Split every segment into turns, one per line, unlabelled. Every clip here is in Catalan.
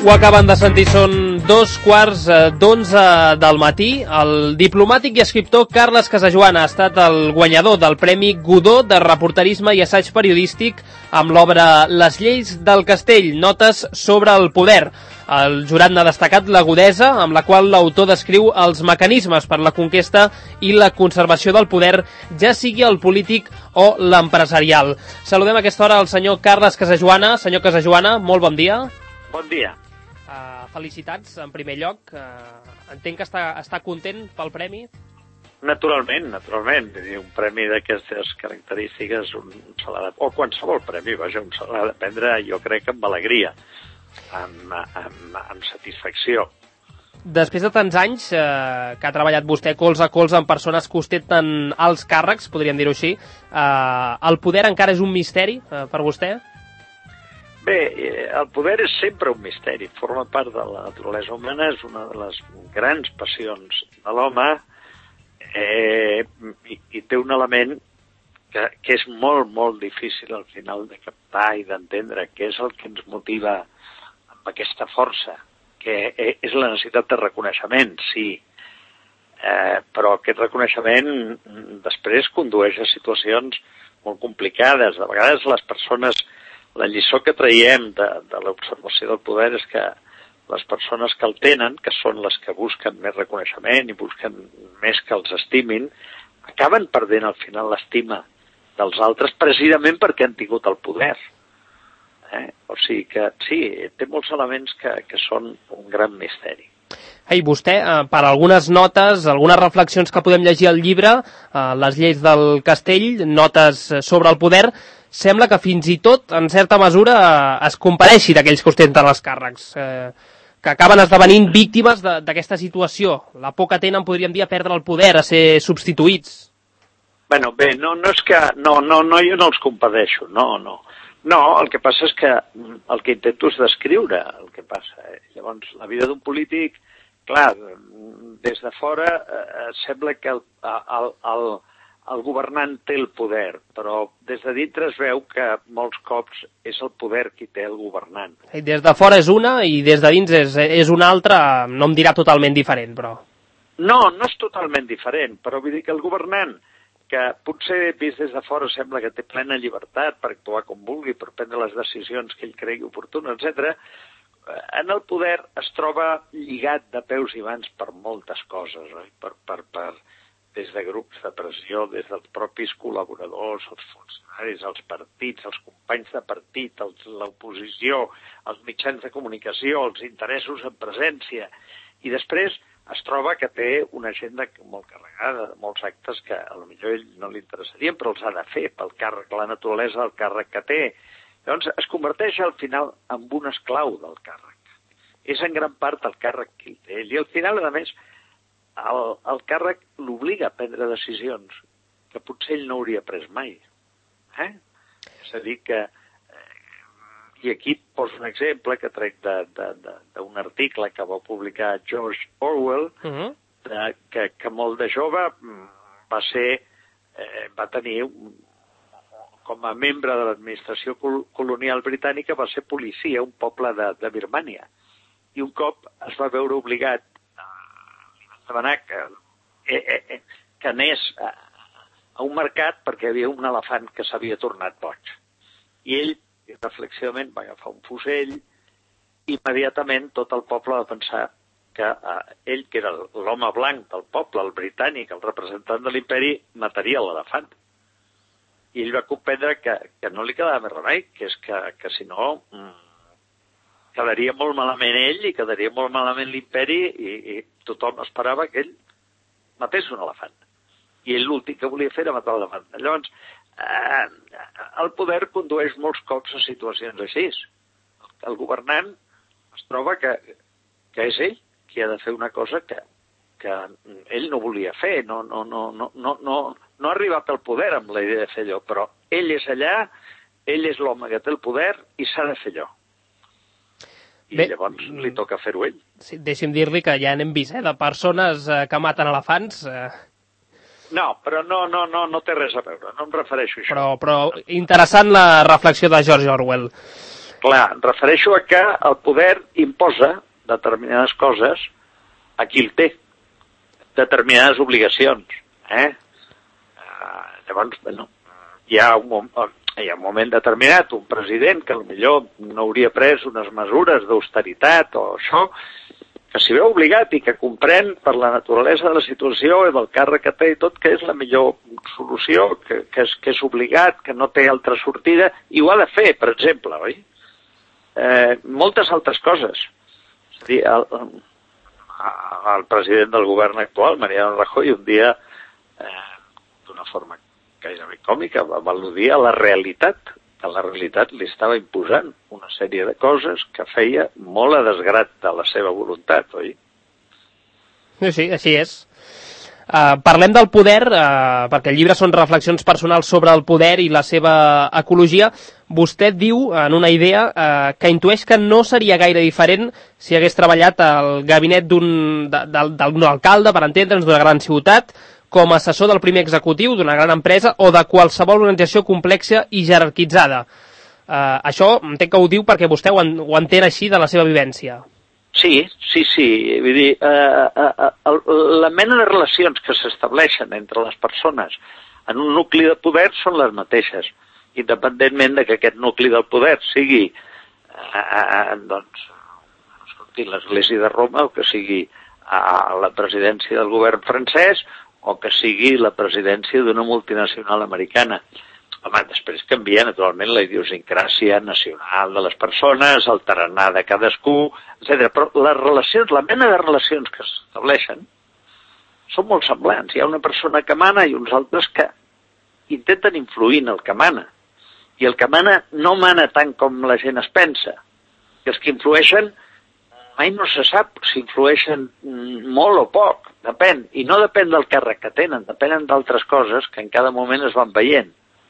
Ho acaben de sentir, són 2:15 del matí. El diplomàtic i escriptor Carles Casajoana ha estat el guanyador del Premi Godó de reporterisme i assaig periodístic amb l'obra Les lleis del castell, notes sobre el poder. El jurat n'ha destacat l'agudesa amb la qual l'autor descriu els mecanismes per la conquesta i la conservació del poder, ja sigui el polític o l'empresarial. Saludem a aquesta hora el senyor Carles Casajoana. Senyor Casajoana, molt bon dia.
Bon dia.
Felicitats, en primer lloc. Entenc que està content pel premi?
Naturalment. Un premi d'aquestes característiques o qualsevol premi, se l'ha de prendre, jo crec, amb alegria, amb satisfacció.
Després de tants anys que ha treballat vostè colze a colze amb persones que ostenten alts càrrecs, podríem dir-ho així, el poder encara és un misteri per vostè?
Bé, el poder és sempre un misteri, forma part de la naturalesa humana, és una de les grans passions de l'home i té un element que és molt difícil al final de captar i d'entendre, que és el que ens motiva amb aquesta força, que és la necessitat de reconeixement, sí, però aquest reconeixement després condueix a situacions molt complicades. De vegades les persones, la lliçó que traiem de l'observació del poder és que les persones que el tenen, que són les que busquen més reconeixement i busquen més que els estimin, acaben perdent al final l'estima dels altres precisament perquè han tingut el poder. O sigui que sí, té molts elements que són un gran misteri.
I vostè, per algunes notes, algunes reflexions que podem llegir al llibre, Les lleis del castell, notes sobre el poder, sembla que fins i tot, en certa mesura, es compareixi d'aquells que ostenten els càrrecs, que acaben esdevenint víctimes d'aquesta situació. La por que tenen, podríem dir, a perdre el poder, a ser substituïts.
Bueno, bé, no és que... No, jo no els compadeixo, no. No, el que passa és que el que intento és descriure el que passa. Llavors, la vida d'un polític, clar, des de fora sembla que el governant té el poder, però des de dintre es veu que molts cops és el poder qui té el governant.
Des de fora és una i des de dins és una altra, no em dirà totalment diferent, però...
No és totalment diferent, però vull dir que el governant, que potser vist des de fora sembla que té plena llibertat per actuar com vulgui, per prendre les decisions que ell cregui oportunes, etc., en el poder es troba lligat de peus i mans per moltes coses, oi? Des de grups de pressió, des dels propis col·laboradors, els funcionaris, els partits, els companys de partit, l'oposició, els mitjans de comunicació, els interessos en presència, i després es troba que té una agenda molt carregada de molts actes que potser a ell no li interessarien, però els ha de fer pel càrrec, la naturalesa del càrrec que té. Llavors es converteix al final en un esclau del càrrec. És en gran part el càrrec que té ell. I al final, a més, el càrrec l'obliga a prendre decisions que potser ell no hauria pres mai. És a dir que... I aquí poso un exemple que trec d'un article que va publicar George Orwell, que molt de jove va tenir, com a membre de l'administració colonial britànica, va ser policia a un poble de Birmània. I un cop es va veure obligat a demanar que anés a un mercat perquè hi havia un elefant que s'havia tornat boig. I ell, reflexivament, va agafar un fusell i immediatament tot el poble va pensar que ell, que era l'home blanc del poble, el britànic, el representant de l'imperi, mataria l'elefant. I ell va comprendre que no li quedava més remei, que és que si no quedaria molt malament ell i quedaria molt malament l'imperi i tothom esperava que ell matés un elefant. I ell l'últim que volia fer era matar l'elefant. Llavors, el poder condueix molts cops a situacions així. El governant es troba que és ell qui ha de fer una cosa que ell no volia fer. No ha arribat al poder amb la idea de fer allò, però ell és allà, ell és l'home que té el poder i s'ha de fer allò. I llavors li toca fer-ho ell.
Sí, deixi'm dir-li que ja n'hem vist, de persones que maten elefants...
No, però no té res a veure, no em refereixo a això.
Però interessant la reflexió de George Orwell.
Clar, em refereixo a que el poder imposa determinades coses a qui el té, determinades obligacions. Llavors, bueno, hi ha un moment determinat, un president que potser no hauria pres unes mesures d'austeritat o això, que s'hi veu obligat i que comprèn per la naturalesa de la situació i del càrrec que té i tot, que és la millor solució, que és obligat, que no té altra sortida, i ho ha de fer, per exemple, oi? Moltes altres coses. És a dir, el president del govern actual, Mariano Rajoy, un dia, d'una forma gairebé còmica, va al·ludir a la realitat, que la realitat li estava imposant una sèrie de coses que feia molt a desgrat de la seva voluntat, oi?
Sí, així és. Parlem del poder, perquè el llibre són reflexions personals sobre el poder i la seva ecologia. Vostè diu, en una idea, que intueix que no seria gaire diferent si hagués treballat al gabinet d'un alcalde, per entendre'ns, d'una gran ciutat, com a assessor del primer executiu d'una gran empresa o de qualsevol organització complexa i jerarquitzada. Això entenc que ho diu perquè vostè ho entén així de la seva vivència.
Sí. Vull dir, la mena de relacions que s'estableixen entre les persones en un nucli de poder són les mateixes, independentment de que aquest nucli del poder sigui l'Església de Roma o que sigui a la presidència del govern francès o que sigui la presidència d'una multinacional americana. Home, després canvia, naturalment, la idiosincràsia nacional de les persones, el tarannà de cadascú, etc. Però les relacions, la mena de relacions que s'estableixen són molt semblants. Hi ha una persona que mana i uns altres que intenten influir en el que mana. I el que mana no mana tant com la gent es pensa. I els que influeixen mai no se sap si influeixen molt o poc, depèn. I no depèn del càrrec que tenen, depenen d'altres coses que en cada moment es van veient.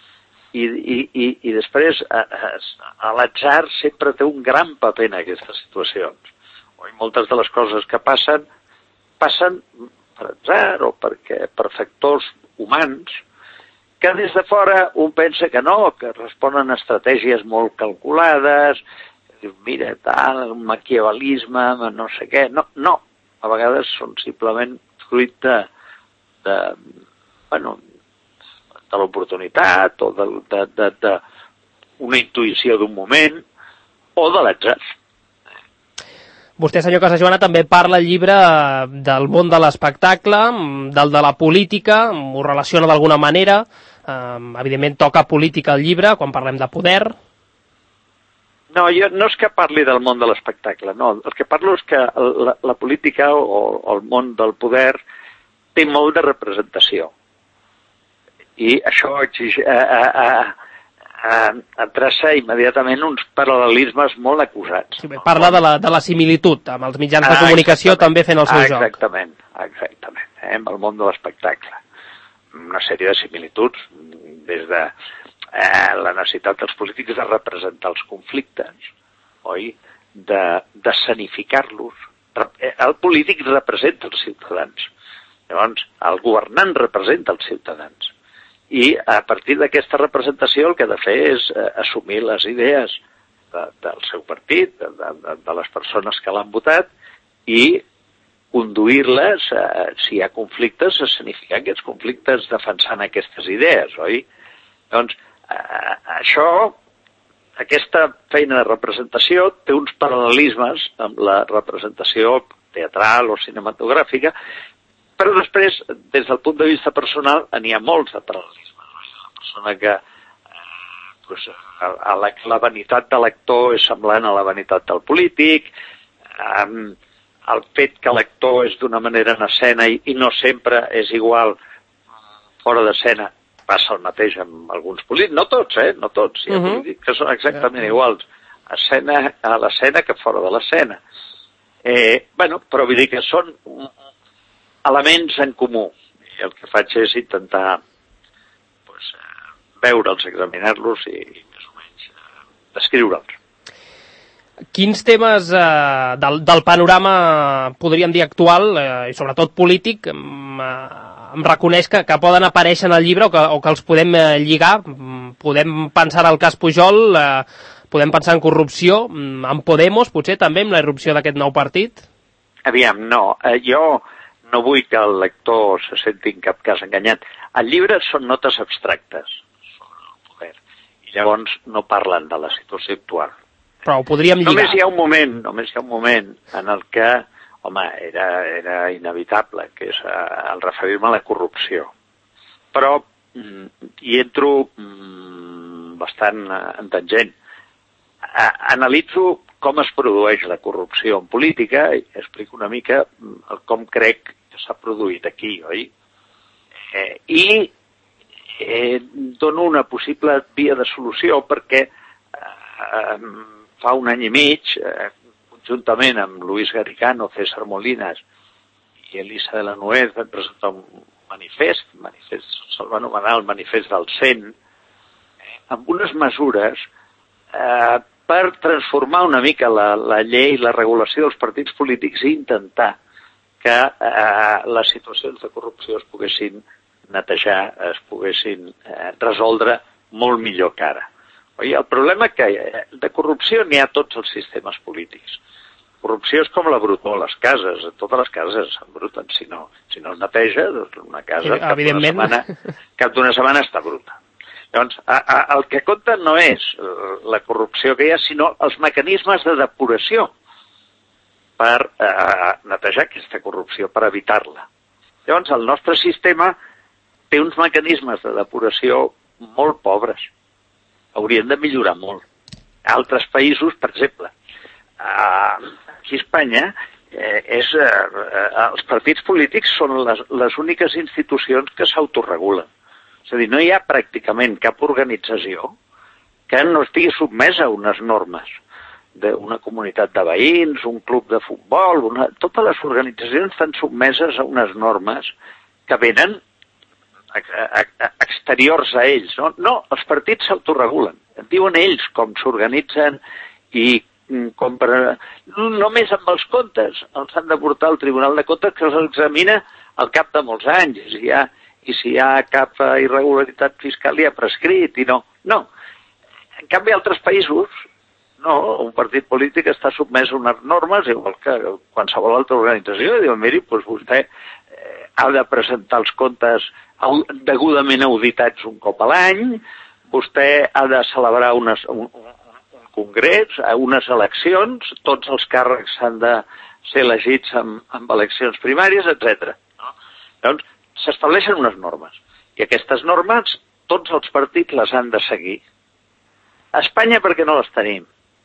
I després l'atzar sempre té un gran paper en aquestes situacions. Moltes de les coses que passen per atzar o per factors humans que des de fora un pensa que no, que responen a estratègies molt calculades, mira, tal, un maquiavelisme, no sé què. No, a vegades són simplement fruit de l'oportunitat o d'una intuïció d'un moment o de l'atzar.
Vostè, senyor Casajoana, també parla al llibre del món de l'espectacle, del de la política, ho relaciona d'alguna manera, evidentment toca política al llibre quan parlem de poder.
No, jo no és que parli del món de l'espectacle, no. El que parlo és que la política o el món del poder té molt de representació. I això traça immediatament uns paral·lelismes molt acusats.
Sí, parla de la similitud, amb els mitjans de comunicació també fent el seu joc.
Exactament, amb el món de l'espectacle. Una sèrie de similituds, des de la necessitat dels polítics de representar els conflictes, oi? D'escenificar-los. El polític representa els ciutadans. Llavors, el governant representa els ciutadans. I a partir d'aquesta representació el que ha de fer és assumir les idees del seu partit, de les persones que l'han votat, i conduir-les, si hi ha conflictes, a escenificar aquests conflictes defensant aquestes idees, oi? Doncs aquesta feina de representació té uns paral·lelismes amb la representació teatral o cinematogràfica, però després, des del punt de vista personal, n'hi ha molts de paral·lelismes. La persona que la vanitat de l'actor és semblant a la vanitat del polític, el fet que l'actor és d'una manera en escena i no sempre és igual fora d'escena, passa el mateix amb alguns polítics, no tots, no tots, hi ha polítics que són exactament iguals a l'escena que fora de l'escena. Però vull dir que són elements en comú, i el que faig és intentar veure'ls, examinar-los i més o menys descriure'ls.
Quins temes del panorama, podríem dir, actual, i sobretot polític, em reconeix que poden aparèixer en el llibre o que els podem lligar? Podem pensar en el cas Pujol, Podem pensar en corrupció, en Podemos, potser també, amb la irrupció d'aquest nou partit?
Aviam, no. Jo no vull que el lector se senti en cap cas enganyat. El llibre són notes abstractes sobre el poder. I llavors no parlen de la situació actual.
Però ho podríem lligar.
Només hi ha un moment en el que, home, era inevitable, que és el referir-me a la corrupció. Però hi entro bastant en tangent. Analitzo com es produeix la corrupció en política i explico una mica com crec que s'ha produït aquí, oi? Dono una possible via de solució perquè fa un any i mig, conjuntament amb Luis Garicano, César Molinas i Elisa de la Nuez van presentar un manifest, se'l va anomenar el manifest del 100, amb unes mesures per transformar una mica la llei, la regulació dels partits polítics i intentar que les situacions de corrupció es poguessin netejar, es poguessin resoldre molt millor que ara. El problema que de corrupció n'hi ha a tots els sistemes polítics. Corrupció és com la brutor a les cases. Totes les cases s'embruten. Si no es neteja, doncs una casa cap d'una setmana està bruta. Llavors, el que compta no és la corrupció que hi ha, sinó els mecanismes de depuració per netejar aquesta corrupció, per evitar-la. Llavors, el nostre sistema té uns mecanismes de depuració molt pobres. Haurien de millorar molt. Altres països, per exemple, aquí a Espanya, els partits polítics són les úniques institucions que s'autoregulen. És a dir, no hi ha pràcticament cap organització que no estigui sotmesa a unes normes d'una comunitat de veïns, un club de futbol, totes les organitzacions estan sotmeses a unes normes que venen exteriors a ells. No, els partits s'autoregulen. Diuen ells com s'organitzen i només amb els comptes els han de portar al Tribunal de Comptes, que els examina al cap de molts anys. I si hi ha cap irregularitat fiscal ja ha prescrit i no. En canvi, altres països, no, un partit polític està sotmès a unes normes, igual que qualsevol altra organització, i diuen, miri, doncs vostè ha de presentar els comptes degudament auditats un cop a l'any, vostè ha de celebrar un congrés, unes eleccions, tots els càrrecs han de ser elegits amb eleccions primàries, etc. Llavors, s'estableixen unes normes, i aquestes normes tots els partits les han de seguir. A Espanya per què no les tenim?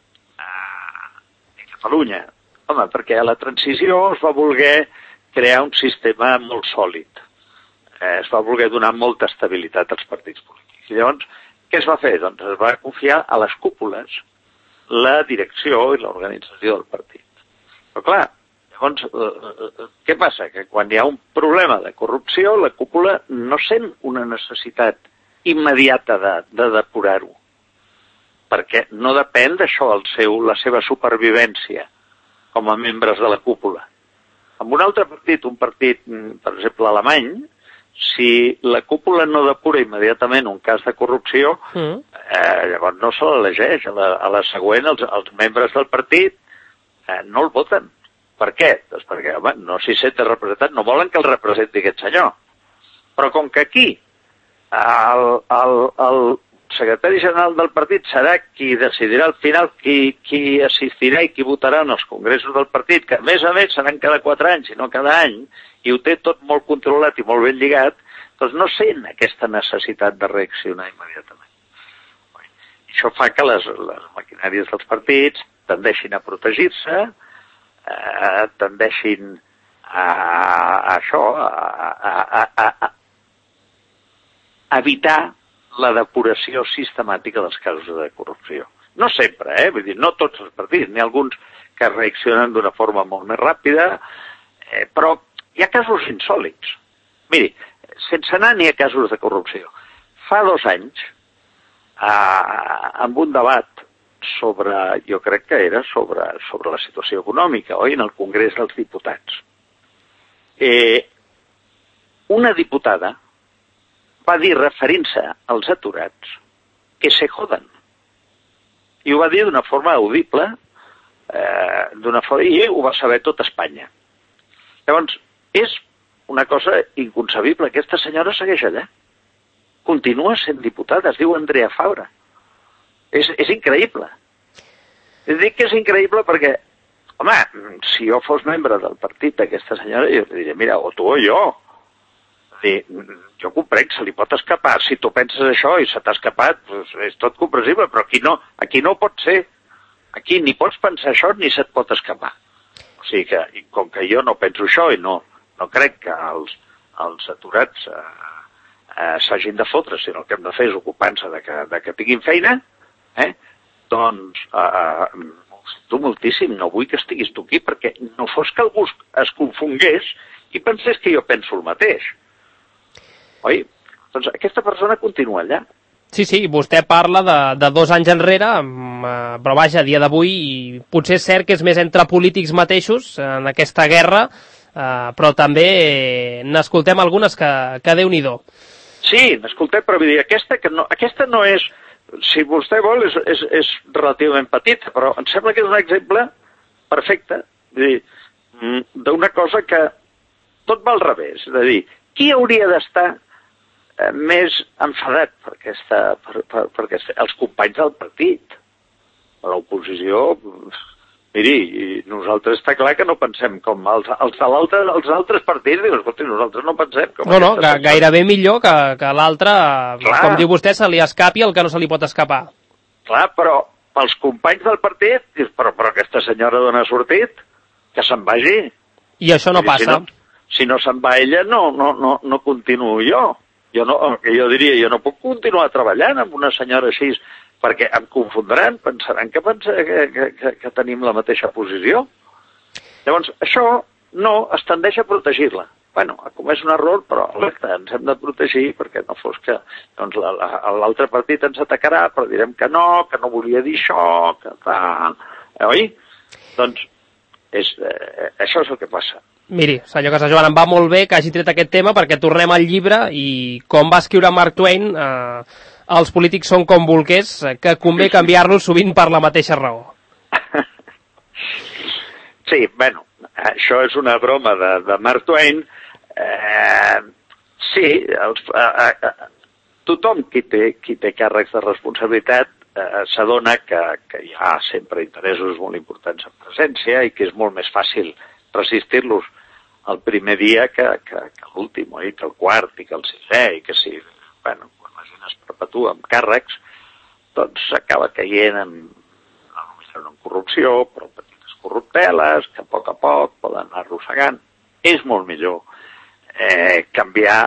A Catalunya, home, perquè a la transició es va voler crear un sistema molt sòlid. Es va voler donar molta estabilitat als partits polítics. I llavors, què es va fer? Doncs es va confiar a les cúpules la direcció i l'organització del partit. Però clar, llavors, què passa? Que quan hi ha un problema de corrupció, la cúpula no sent una necessitat immediata de depurar-ho, perquè no depèn d'això la seva supervivència com a membres de la cúpula. En un altre partit, un partit, per exemple, alemany, si la cúpula no depura immediatament un cas de corrupció, llavors no se l'elegeix. A la següent, els membres del partit no el voten. Per què? Doncs perquè, home, no s'hi sent representat, no volen que el representi aquest senyor. Però com que aquí el secretari general del partit serà qui decidirà al final qui assistirà i qui votarà en els congressos del partit, que a més seran cada 4 anys i no cada any, i ho té tot molt controlat i molt ben lligat, doncs no sent aquesta necessitat de reaccionar immediatament. Això fa que les maquinàries dels partits tendeixin a protegir-se, tendeixin a evitar la depuració sistemàtica dels casos de corrupció. No sempre, vull dir, no tots els partits, n'hi ha alguns que reaccionen d'una forma molt més ràpida, però hi ha casos insòlits. Miri, sense anar ni a casos de corrupció. Fa 2 anys, amb un debat jo crec que era sobre la situació econòmica, oi, en el Congrés dels Diputats, una diputada va dir, referint-se als aturats, que se joden. I ho va dir d'una forma audible, i ho va saber tot Espanya. Llavors, és una cosa inconcebible. Aquesta senyora segueix allà. Continua sent diputada, es diu Andrea Fabra. És increïble. Dic que és increïble perquè, home, si jo fos membre del partit d'aquesta senyora, jo diria, mira, o tu o jo. Jo comprenc, se li pot escapar. Si tu penses això i se t'ha escapat, doncs és tot comprensible, però aquí no pot ser. Aquí ni pots pensar això ni se't pot escapar. O sigui que, com que jo no penso això i no crec que els aturats s'hagin de fotre, sinó el que hem de fer és ocupar-se de que tinguin feina, doncs ho sento moltíssim, no vull que estiguis tu aquí, perquè no fos que algú es confongués i pensés que jo penso el mateix. Oi? Doncs aquesta persona continua allà.
Sí, vostè parla de 2 anys enrere, però vaja, a dia d'avui potser és cert que és més entre polítics mateixos en aquesta guerra, però també n'escoltem algunes que Déu-n'hi-do.
Sí, n'escoltem, però vull dir, aquesta no és, si vostè vol, és relativament petita, però em sembla que és un exemple perfecte, d'una cosa que tot va al revés, és a dir, qui hauria d'estar més enfadat perquè els companys del partit. L'oposició, miri, nosaltres està clar que no pensem com els altres partits, diuen, escolti, nosaltres no pensem com...
No, gairebé millor que l'altre, com diu vostè, se li escapi el que no se li pot escapar.
Clar, però pels companys del partit, dius, però aquesta senyora d'on ha sortit? Que se'n vagi.
I això no passa.
Si no se'n va ella, no continuo jo. Jo diria, jo no puc continuar treballant amb una senyora així, perquè em confondran, pensaran que tenim la mateixa posició. Llavors, això no es tendeix a protegir-la. Bueno, ha comès un error, però alerta, ens hem de protegir perquè no fos que doncs, l'altre partit ens atacarà, però direm que no volia dir això, que tal... Oi? Doncs això és el que passa.
Miri, senyor Casajoana, em va molt bé que hagi tret aquest tema perquè tornem al llibre i, com va escriure Mark Twain, els polítics són com bolquers, que convé canviar-los sovint per la mateixa raó.
Sí, bueno, això és una broma de Mark Twain. Sí, tothom qui té càrrecs de responsabilitat s'adona que hi ha sempre interessos molt importants en presència i que és molt més fàcil resistir-los el primer dia que l'últim, i que el quart, i que el sisè, i que si, bueno, quan la gent es perpetua amb càrrecs, doncs s'acaba caient en corrupció, però petites corrupteles, que a poc poden anar arrossegant. És molt millor canviar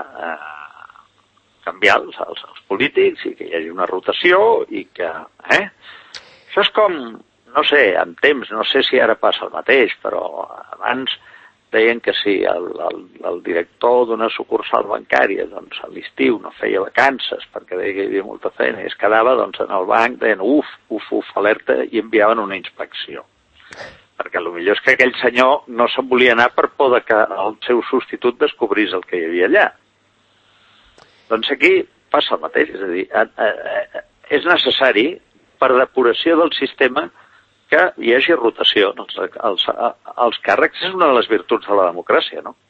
els polítics i que hi hagi una rotació i que... Això és com, no sé, en temps, no sé si ara passa el mateix, però abans deien que si el director d'una sucursal bancària doncs, a l'estiu no feia vacances perquè deia que hi havia molta feina i es quedava doncs, en el banc, deien alerta, i enviaven una inspecció. Perquè el millor és que aquell senyor no se'n volia anar per por que el seu substitut descobrís el que hi havia allà. Doncs aquí passa el mateix, és a dir, és necessari, per depuració del sistema, que hi hagi rotació. Els càrrecs és una de les virtuts de la democràcia, no?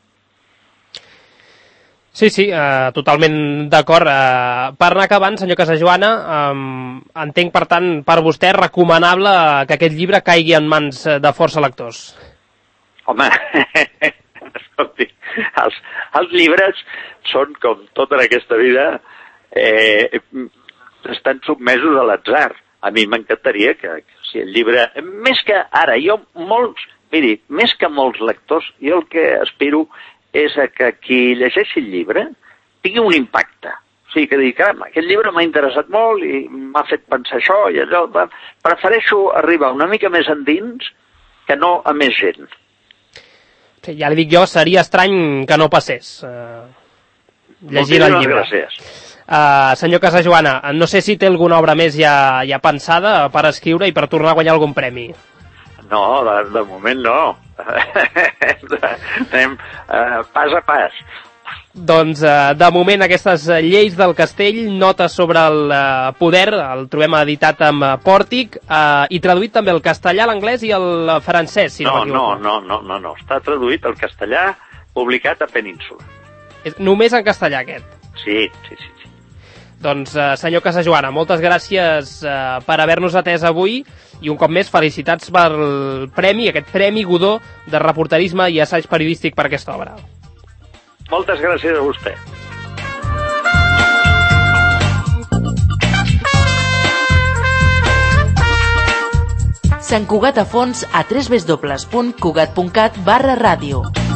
Sí, totalment d'acord. Per anar acabant, senyor Casajoana, entenc, per tant, per vostè recomanable que aquest llibre caigui en mans de força lectors.
Home, escolti, els llibres són, com tota en aquesta vida, estan sotmesos a l'atzar. A mi m'encantaria que si el llibre... Més que ara, més que molts lectors, jo el que aspiro és que qui llegeixi el llibre tingui un impacte. O sigui, que digui, caram, aquest llibre m'ha interessat molt i m'ha fet pensar això i allò. Prefereixo arribar una mica més endins que no a més gent.
Sí, ja li dic jo, seria estrany que no passés llegir el llibre.
Gràcies.
Senyor Casajoana, no sé si té alguna obra més ja pensada per escriure i per tornar a guanyar algun premi.
No, de moment no. Anem pas a pas.
Doncs, de moment, aquestes lleis del castell, notes sobre el poder, el trobem editat amb pòrtic i traduït també el castellà, l'anglès i el francès, si no m'equivoco.
No. Està traduït el castellà, publicat a Península.
Només en castellà, aquest?
Sí.
Doncs, senyor Casajoana, moltes gràcies per haver-nos atès avui i un cop més felicitats pel premi, aquest Premi Godó de reporterisme i assaig periodístic per aquesta obra.
Moltes gràcies a vostè.
Sant Cugat a fons a www.cugat.cat/ràdio.